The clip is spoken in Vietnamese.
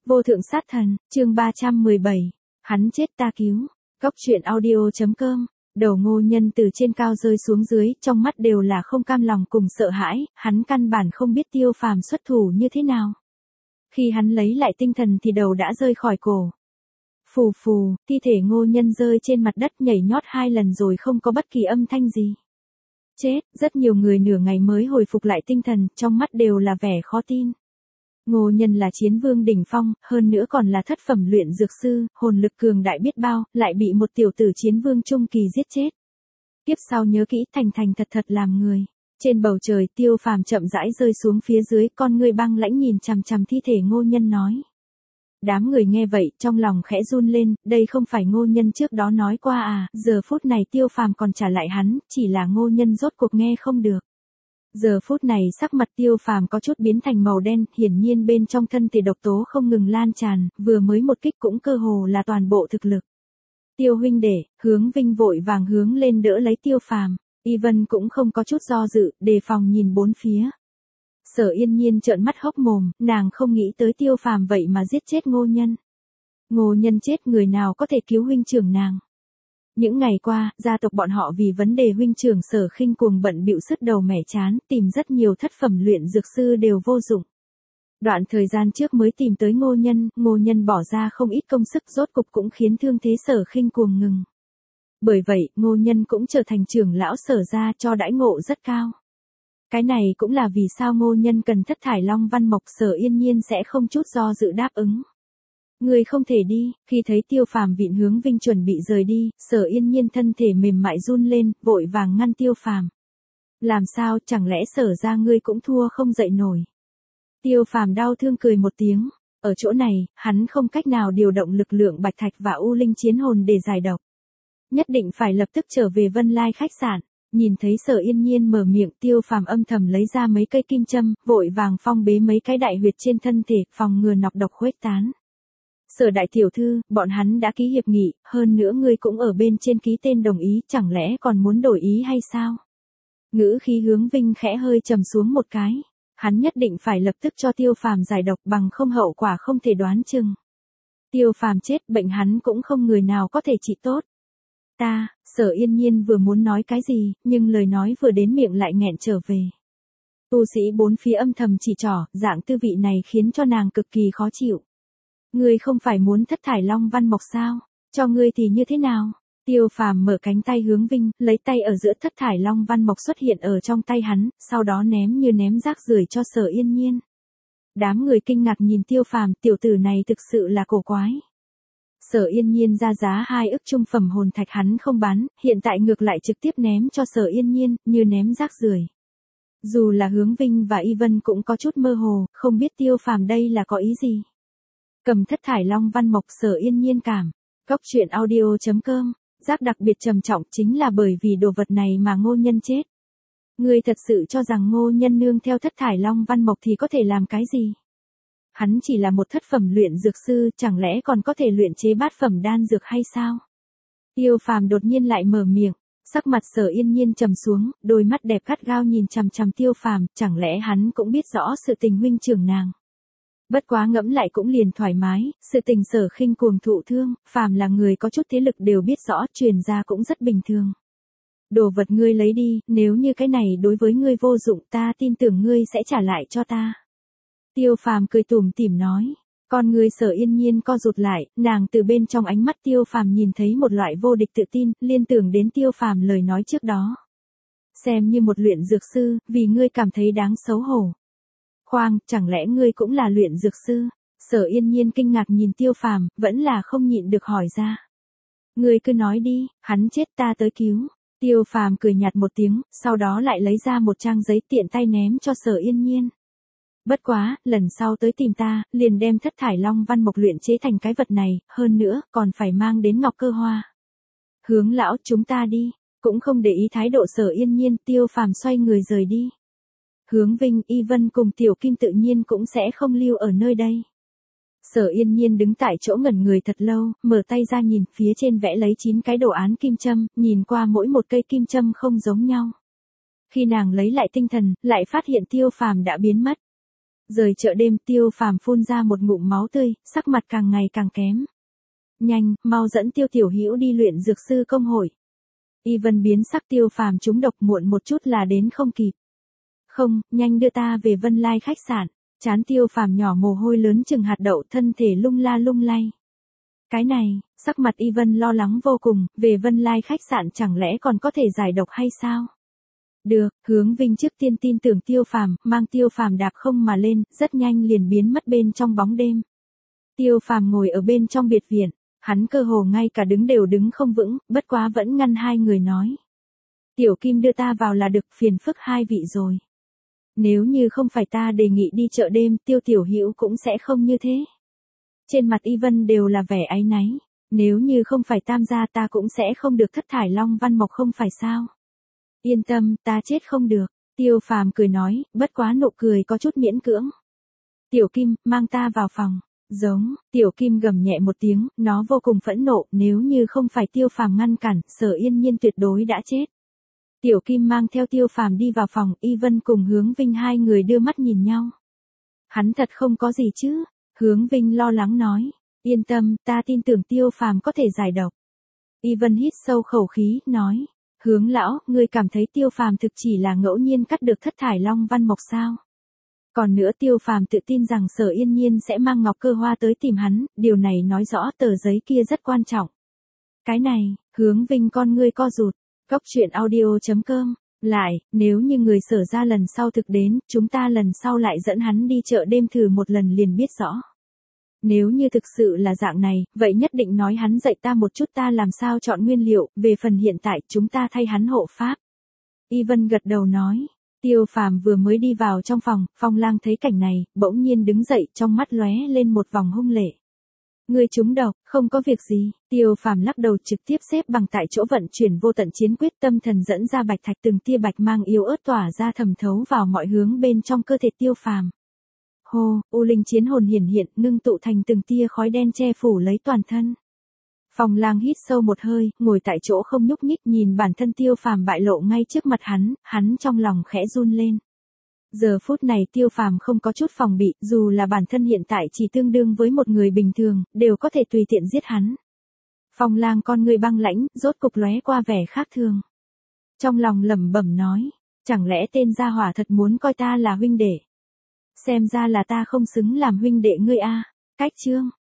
Vô thượng sát thần, chương 317. Hắn chết ta cứu. Góc truyện audio.com. Đầu Ngô Nhân từ trên cao rơi xuống dưới, trong mắt đều là không cam lòng cùng sợ hãi, hắn căn bản không biết Tiêu Phàm xuất thủ như thế nào. Khi hắn lấy lại tinh thần thì đầu đã rơi khỏi cổ. Phù phù, thi thể Ngô Nhân rơi trên mặt đất nhảy nhót 2 lần rồi không có bất kỳ âm thanh gì. Chết, rất nhiều người nửa ngày mới hồi phục lại tinh thần, trong mắt đều là vẻ khó tin. Ngô Nhân là chiến vương đỉnh phong, hơn nữa còn là thất phẩm luyện dược sư, hồn lực cường đại biết bao, lại bị một tiểu tử chiến vương trung kỳ giết chết. Tiếp sau nhớ kỹ, thành thành thật thật làm người. Trên bầu trời, Tiêu Phàm chậm rãi rơi xuống phía dưới, con ngươi băng lãnh nhìn chằm chằm thi thể Ngô Nhân nói. Đám người nghe vậy, trong lòng khẽ run lên, đây không phải Ngô Nhân trước đó nói qua à, giờ phút này Tiêu Phàm còn trả lại hắn, chỉ là Ngô Nhân rốt cuộc nghe không được. Giờ phút này sắc mặt Tiêu Phàm có chút biến thành màu đen, hiển nhiên bên trong thân thể độc tố không ngừng lan tràn, vừa mới một kích cũng cơ hồ là toàn bộ thực lực. Tiêu huynh đệ, Hướng Vinh vội vàng hướng lên đỡ lấy Tiêu Phàm, Y Vân cũng không có chút do dự, đề phòng nhìn bốn phía. Sở Yên Nhiên trợn mắt hốc mồm, nàng không nghĩ tới Tiêu Phàm vậy mà giết chết Ngô Nhân. Ngô Nhân chết, người nào có thể cứu huynh trưởng nàng? Những ngày qua, gia tộc bọn họ vì vấn đề huynh trưởng Sở Khinh Cuồng bận bịu sứt đầu mẻ chán, tìm rất nhiều thất phẩm luyện dược sư đều vô dụng. Đoạn thời gian trước mới tìm tới Ngô Nhân bỏ ra không ít công sức, rốt cục cũng khiến thương thế Sở Khinh Cuồng ngừng. Bởi vậy, Ngô Nhân cũng trở thành trưởng lão Sở gia, cho đãi ngộ rất cao. Cái này cũng là vì sao Ngô Nhân cần thất thải Long Văn Mộc, Sở Yên Nhiên sẽ không chút do dự đáp ứng. Người không thể đi, khi thấy Tiêu Phàm vịn Hướng Vinh chuẩn bị rời đi, Sở Yên Nhiên thân thể mềm mại run lên, vội vàng ngăn Tiêu Phàm. Làm sao, chẳng lẽ Sở ra ngươi cũng thua không dậy nổi? Tiêu Phàm đau thương cười một tiếng, ở chỗ này, hắn không cách nào điều động lực lượng bạch thạch và u linh chiến hồn để giải độc. Nhất định phải lập tức trở về Vân Lai khách sạn. Nhìn thấy Sở Yên Nhiên mở miệng, Tiêu Phàm âm thầm lấy ra mấy cây kim châm, vội vàng phong bế mấy cái đại huyệt trên thân thể, phòng ngừa nọc độc khuếch tán. Sở đại tiểu thư, bọn hắn đã ký hiệp nghị, hơn nữa ngươi cũng ở bên trên ký tên đồng ý, chẳng lẽ còn muốn đổi ý hay sao? Ngữ khí Hướng Vinh khẽ hơi trầm xuống một cái. Hắn nhất định phải lập tức cho Tiêu Phàm giải độc, bằng không hậu quả không thể đoán chừng. Tiêu Phàm chết, bệnh hắn cũng không người nào có thể trị tốt. Sở Yên Nhiên vừa muốn nói cái gì, nhưng lời nói vừa đến miệng lại nghẹn trở về. Tu sĩ bốn phía âm thầm chỉ trỏ, dạng tư vị này khiến cho nàng cực kỳ khó chịu. Ngươi không phải muốn thất thải Long Văn Mộc sao? Cho ngươi thì như thế nào? Tiêu Phàm mở cánh tay Hướng Vinh, lấy tay ở giữa thất thải Long Văn Mộc xuất hiện ở trong tay hắn, sau đó ném như ném rác rưởi cho Sở Yên Nhiên. Đám người kinh ngạc nhìn Tiêu Phàm, tiểu tử này thực sự là cổ quái. Sở Yên Nhiên ra giá 2 ức trung phẩm hồn thạch hắn không bán, hiện tại ngược lại trực tiếp ném cho Sở Yên Nhiên, như ném rác rưởi. Dù là Hướng Vinh và Y Vân cũng có chút mơ hồ, không biết Tiêu Phàm đây là có ý gì. Cầm thất thải Long Văn Mộc, Sở Yên Nhiên cảm. Góc truyện audio.com. Giác đặc biệt trầm trọng chính là bởi vì đồ vật này mà Ngô Nhân chết. Ngươi thật sự cho rằng Ngô Nhân nương theo thất thải Long Văn Mộc thì có thể làm cái gì? Hắn chỉ là một thất phẩm luyện dược sư, chẳng lẽ còn có thể luyện chế bát phẩm đan dược hay sao? Tiêu Phàm đột nhiên lại mở miệng, sắc mặt Sở Yên Nhiên trầm xuống, đôi mắt đẹp gắt gao nhìn chằm chằm Tiêu Phàm, chẳng lẽ hắn cũng biết rõ sự tình huynh trưởng nàng? Bất quá ngẫm lại cũng liền thoải mái, sự tình Sở Khinh Cuồng thụ thương, phàm là người có chút thế lực đều biết rõ, truyền ra cũng rất bình thường. Đồ vật ngươi lấy đi, nếu như cái này đối với ngươi vô dụng, ta tin tưởng ngươi sẽ trả lại cho ta. Tiêu Phàm cười tủm tỉm nói, con người Sở Yên Nhiên co rụt lại, nàng từ bên trong ánh mắt Tiêu Phàm nhìn thấy một loại vô địch tự tin, liên tưởng đến Tiêu Phàm lời nói trước đó. Xem như một luyện dược sư, vì ngươi cảm thấy đáng xấu hổ. Khoan, chẳng lẽ ngươi cũng là luyện dược sư? Sở Yên Nhiên kinh ngạc nhìn Tiêu Phàm, vẫn là không nhịn được hỏi ra. Ngươi cứ nói đi, hắn chết ta tới cứu. Tiêu Phàm cười nhạt một tiếng, sau đó lại lấy ra một trang giấy tiện tay ném cho Sở Yên Nhiên. Bất quá, lần sau tới tìm ta, liền đem thất thải Long Văn Mộc luyện chế thành cái vật này, hơn nữa, còn phải mang đến Ngọc Cơ Hoa. Hướng lão, chúng ta đi. Cũng không để ý thái độ Sở Yên Nhiên, Tiêu Phàm xoay người rời đi. Hướng Vinh, Y Vân cùng Tiểu Kim tự nhiên cũng sẽ không lưu ở nơi đây. Sở Yên Nhiên đứng tại chỗ ngẩn người thật lâu, mở tay ra nhìn, phía trên vẽ lấy 9 cái đồ án kim châm, nhìn qua mỗi một cây kim châm không giống nhau. Khi nàng lấy lại tinh thần, lại phát hiện Tiêu Phàm đã biến mất. Rời chợ đêm, Tiêu Phàm phun ra một ngụm máu tươi, sắc mặt càng ngày càng kém. Nhanh, mau dẫn Tiêu Tiểu Hữu đi luyện dược sư công hội. Y Vân biến sắc, Tiêu Phàm trúng độc, muộn một chút là đến không kịp. Không, nhanh đưa ta về Vân Lai khách sạn. Trán Tiêu Phàm nhỏ mồ hôi lớn chừng hạt đậu, thân thể lung la lung lay. Cái này, sắc mặt Y Vân lo lắng vô cùng, về Vân Lai khách sạn chẳng lẽ còn có thể giải độc hay sao? Được, Hướng Vinh trước tiên tin tưởng Tiêu Phàm, mang Tiêu Phàm đạp không mà lên, rất nhanh liền biến mất bên trong bóng đêm. Tiêu Phàm ngồi ở bên trong biệt viện, hắn cơ hồ ngay cả đứng đều đứng không vững, bất quá vẫn ngăn hai người nói. Tiểu Kim đưa ta vào là được, phiền phức hai vị rồi. Nếu như không phải ta đề nghị đi chợ đêm, Tiêu Tiểu Hữu cũng sẽ không như thế. Trên mặt Y Vân đều là vẻ áy náy, nếu như không phải Tam gia ta cũng sẽ không được thất thải Long Văn Mộc không phải sao. Yên tâm, ta chết không được. Tiêu Phàm cười nói, bất quá nụ cười có chút miễn cưỡng. Tiểu Kim, mang ta vào phòng. Giống, Tiểu Kim gầm nhẹ một tiếng, nó vô cùng phẫn nộ, nếu như không phải Tiêu Phàm ngăn cản, Sở Yên Nhiên tuyệt đối đã chết. Tiểu Kim mang theo Tiêu Phàm đi vào phòng, Y Vân cùng Hướng Vinh hai người đưa mắt nhìn nhau. Hắn thật không có gì chứ? Hướng Vinh lo lắng nói, yên tâm, ta tin tưởng Tiêu Phàm có thể giải độc. Y Vân hít sâu khẩu khí, nói, Hướng lão, ngươi cảm thấy Tiêu Phàm thực chỉ là ngẫu nhiên cắt được thất thải Long Văn Mộc sao? Còn nữa, Tiêu Phàm tự tin rằng Sở Yên Nhiên sẽ mang Ngọc Cơ Hoa tới tìm hắn, điều này nói rõ tờ giấy kia rất quan trọng. Cái này, Hướng Vinh con ngươi co rụt. Góc truyện audio.com. Lại, nếu như người Sở ra lần sau thực đến, chúng ta lần sau lại dẫn hắn đi chợ đêm thử một lần liền biết rõ. Nếu như thực sự là dạng này, vậy nhất định nói hắn dạy ta một chút ta làm sao chọn nguyên liệu, về phần hiện tại chúng ta thay hắn hộ pháp. Y Vân gật đầu nói. Tiêu Phàm vừa mới đi vào trong phòng, Phong Lang thấy cảnh này, bỗng nhiên đứng dậy, trong mắt lóe lên một vòng hung lệ. Ngươi trúng độc, không có việc gì. Tiêu Phàm lắc đầu, trực tiếp xếp bằng tại chỗ vận chuyển vô tận chiến quyết, tâm thần dẫn ra bạch thạch, từng tia bạch mang yếu ớt tỏa ra thẩm thấu vào mọi hướng bên trong cơ thể Tiêu Phàm. Hô, u linh chiến hồn hiển hiện, ngưng tụ thành từng tia khói đen che phủ lấy toàn thân. Phong Lang hít sâu một hơi, ngồi tại chỗ không nhúc nhích, nhìn bản thân Tiêu Phàm bại lộ ngay trước mặt hắn trong lòng khẽ run lên. Giờ phút này Tiêu Phàm không có chút phòng bị, dù là bản thân hiện tại chỉ tương đương với một người bình thường, đều có thể tùy tiện giết hắn. Phong Lang con người băng lãnh, rốt cục lóe qua vẻ khác thường. Trong lòng lẩm bẩm nói, chẳng lẽ tên gia hỏa thật muốn coi ta là huynh đệ? Xem ra là ta không xứng làm huynh đệ ngươi a. Cách chương